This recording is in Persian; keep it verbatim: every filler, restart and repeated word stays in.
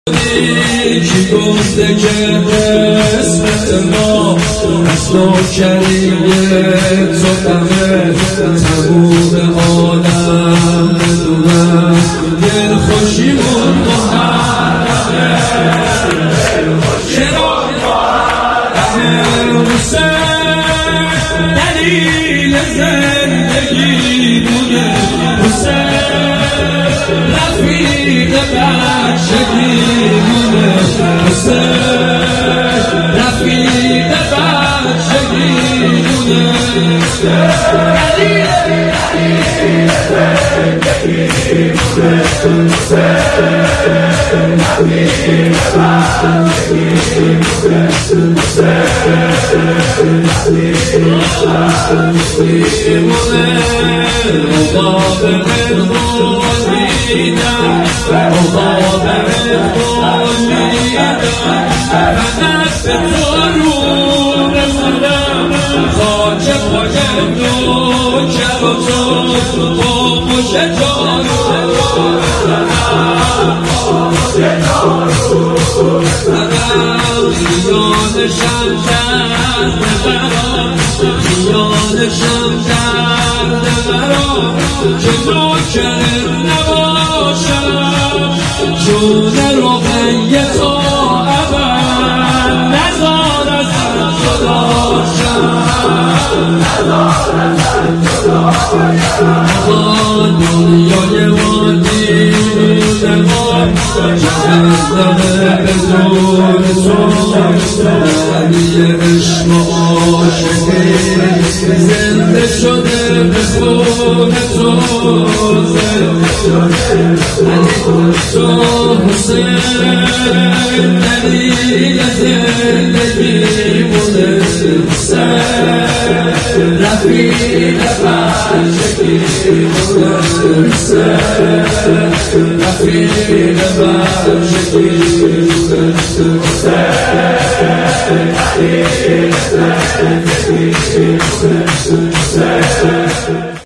کی گفته که قسمت ما از نوکریه تو دمه تموم عالم بدونم دل خوشیمون محرمه چرا همه حسین دلیل زندگیمونه حسین رفیق بچگیمونه حسین رفیق بچگیمونه دلیل زندگیمونه خیالشم درد برام خیالشم درد برام که نوکر نباشم جون روحیه تا ابد نزار ازم جداشم دنیای ما دیده ما جهنم بدون تو علی عشق و عاشقی زنده شده به خون تو زنده شده تو حسین دلیل زندگیمونه حسین رفیق بچگیمونه حسین رفیق بچگیمونه